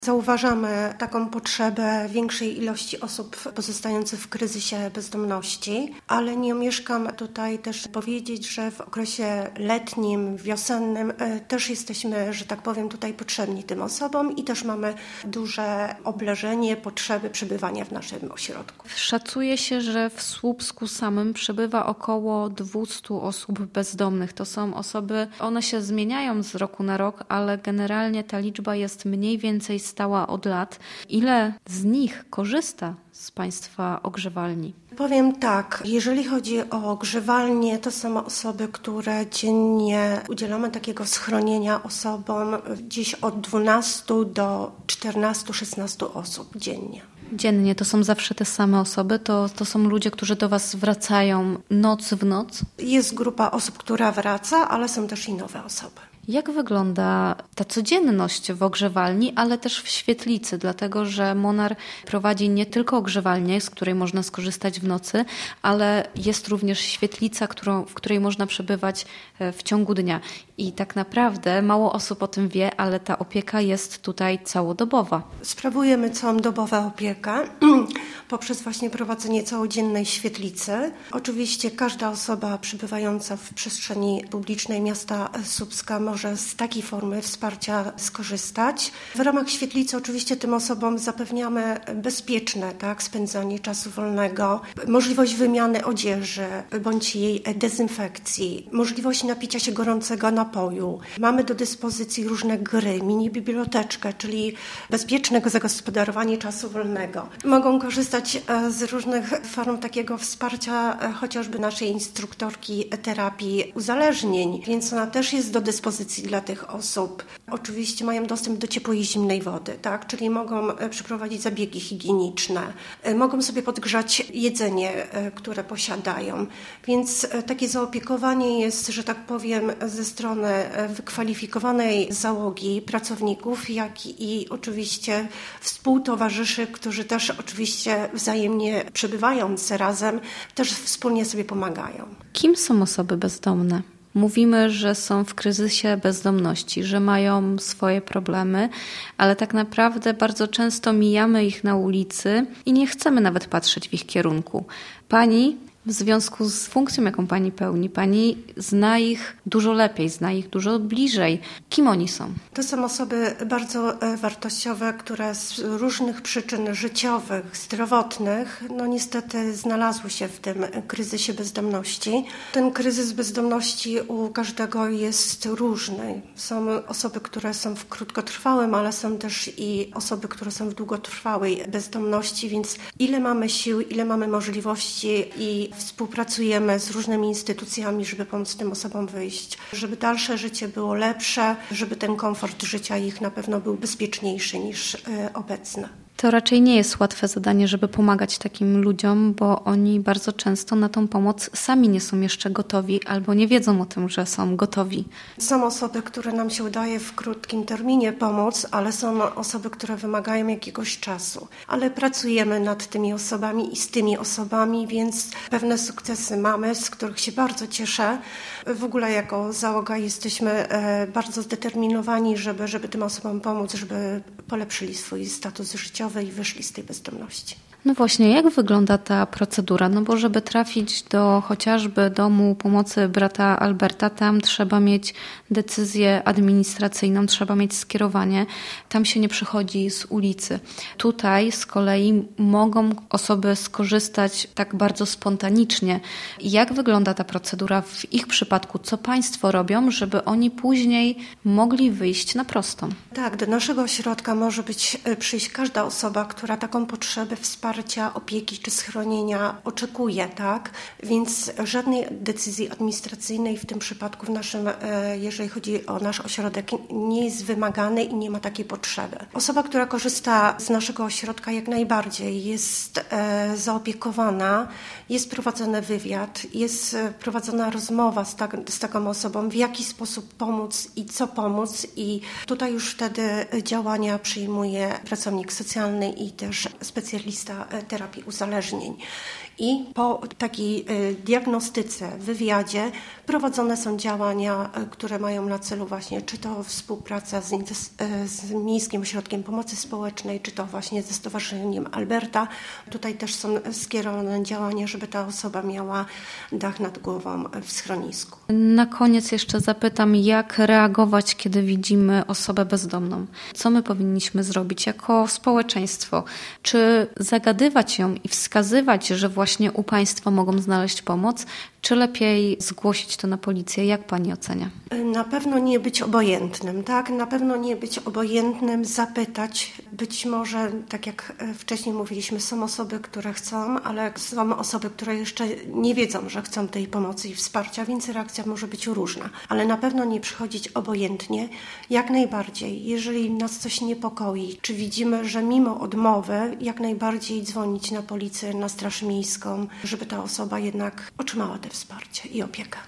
Zauważamy taką potrzebę większej ilości osób pozostających w kryzysie bezdomności, ale nie omieszkam tutaj też powiedzieć, że w okresie letnim, wiosennym też jesteśmy, że tak powiem, tutaj potrzebni tym osobom i też mamy duże obleżenie potrzeby przebywania w naszym ośrodku. Szacuje się, że w Słupsku samym przebywa około 200 osób bezdomnych. To są osoby, one się zmieniają z roku na rok, ale generalnie ta liczba jest mniej więcej stała od lat. Ile z nich korzysta z Państwa ogrzewalni? Powiem tak, jeżeli chodzi o ogrzewalnie, to są osoby, które dziennie udzielamy takiego schronienia osobom gdzieś od 12 do 14-16 osób dziennie. Dziennie to są zawsze te same osoby? To są ludzie, którzy do Was wracają noc w noc? Jest grupa osób, która wraca, ale są też i nowe osoby. Jak wygląda ta codzienność w ogrzewalni, ale też w świetlicy? Dlatego, że Monar prowadzi nie tylko ogrzewalnię, z której można skorzystać w nocy, ale jest również świetlica, w której można przebywać w ciągu dnia. I tak naprawdę mało osób o tym wie, ale ta opieka jest tutaj całodobowa. Sprawujemy całodobową opiekę poprzez właśnie prowadzenie całodziennej świetlicy. Oczywiście każda osoba przebywająca w przestrzeni publicznej miasta Słupska może z takiej formy wsparcia skorzystać. W ramach świetlicy oczywiście tym osobom zapewniamy bezpieczne spędzanie czasu wolnego, możliwość wymiany odzieży bądź jej dezynfekcji, możliwość napicia się gorącego napoju. Mamy do dyspozycji różne gry, mini biblioteczkę, czyli bezpiecznego zagospodarowania czasu wolnego. Mogą korzystać z różnych form takiego wsparcia, chociażby naszej instruktorki terapii uzależnień, więc ona też jest do dyspozycji dla tych osób. Oczywiście mają dostęp do ciepłej i zimnej wody, czyli mogą przeprowadzić zabiegi higieniczne, mogą sobie podgrzać jedzenie, które posiadają. Więc takie zaopiekowanie jest, że tak powiem, ze strony wykwalifikowanej załogi pracowników, jak i oczywiście współtowarzyszy, którzy też oczywiście wzajemnie przebywając razem, też wspólnie sobie pomagają. Kim są osoby bezdomne? Mówimy, że są w kryzysie bezdomności, że mają swoje problemy, ale tak naprawdę bardzo często mijamy ich na ulicy i nie chcemy nawet patrzeć w ich kierunku. Pani, w związku z funkcją, jaką Pani pełni, Pani zna ich dużo lepiej, zna ich dużo bliżej. Kim oni są? To są osoby bardzo wartościowe, które z różnych przyczyn życiowych, zdrowotnych, niestety znalazły się w tym kryzysie bezdomności. Ten kryzys bezdomności u każdego jest różny. Są osoby, które są w krótkotrwałym, ale są też i osoby, które są w długotrwałej bezdomności, więc ile mamy sił, ile mamy możliwości i współpracujemy z różnymi instytucjami, żeby pomóc tym osobom wyjść, żeby dalsze życie było lepsze, żeby ten komfort życia ich na pewno był bezpieczniejszy niż obecny. To raczej nie jest łatwe zadanie, żeby pomagać takim ludziom, bo oni bardzo często na tą pomoc sami nie są jeszcze gotowi albo nie wiedzą o tym, że są gotowi. Są osoby, które nam się udaje w krótkim terminie pomóc, ale są osoby, które wymagają jakiegoś czasu. Ale pracujemy nad tymi osobami i z tymi osobami, więc pewne sukcesy mamy, z których się bardzo cieszę. W ogóle jako załoga jesteśmy bardzo zdeterminowani, żeby tym osobom pomóc, żeby polepszyli swój status życiowy i wyszli z tej bezdomności. No właśnie, jak wygląda ta procedura? Bo żeby trafić do chociażby domu pomocy brata Alberta, tam trzeba mieć decyzję administracyjną, trzeba mieć skierowanie. Tam się nie przychodzi z ulicy. Tutaj z kolei mogą osoby skorzystać tak bardzo spontanicznie. Jak wygląda ta procedura w ich przypadku? Co Państwo robią, żeby oni później mogli wyjść na prostą? Tak, do naszego ośrodka może przyjść każda osoba, która taką potrzebę wsparcia, opieki czy schronienia oczekuje, Więc żadnej decyzji administracyjnej w tym przypadku jeżeli chodzi o nasz ośrodek, nie jest wymagany i nie ma takiej potrzeby. Osoba, która korzysta z naszego ośrodka, jak najbardziej jest zaopiekowana, jest prowadzony wywiad, jest prowadzona rozmowa z taką osobą, w jaki sposób pomóc i co pomóc, i tutaj już wtedy działania przyjmuje pracownik socjalny i też specjalista prewencja terapii uzależnień. I po takiej diagnostyce, wywiadzie prowadzone są działania, które mają na celu właśnie czy to współpraca z Miejskim Ośrodkiem Pomocy Społecznej, czy to właśnie ze Stowarzyszeniem Alberta. Tutaj też są skierowane działania, żeby ta osoba miała dach nad głową w schronisku. Na koniec jeszcze zapytam, jak reagować, kiedy widzimy osobę bezdomną? Co my powinniśmy zrobić jako społeczeństwo? Czy zagadywać ją i wskazywać, że właśnie u państwa mogą znaleźć pomoc, czy lepiej zgłosić to na policję? Jak pani ocenia? Na pewno nie być obojętnym, tak? Na pewno nie być obojętnym, zapytać. Być może, tak jak wcześniej mówiliśmy, są osoby, które chcą, ale są osoby, które jeszcze nie wiedzą, że chcą tej pomocy i wsparcia, więc reakcja może być różna. Ale na pewno nie przychodzić obojętnie, jak najbardziej. Jeżeli nas coś niepokoi, czy widzimy, że mimo odmowy, jak najbardziej dzwonić na policję, na Straż Miejską, żeby ta osoba jednak otrzymała te wsparcie i opiekę.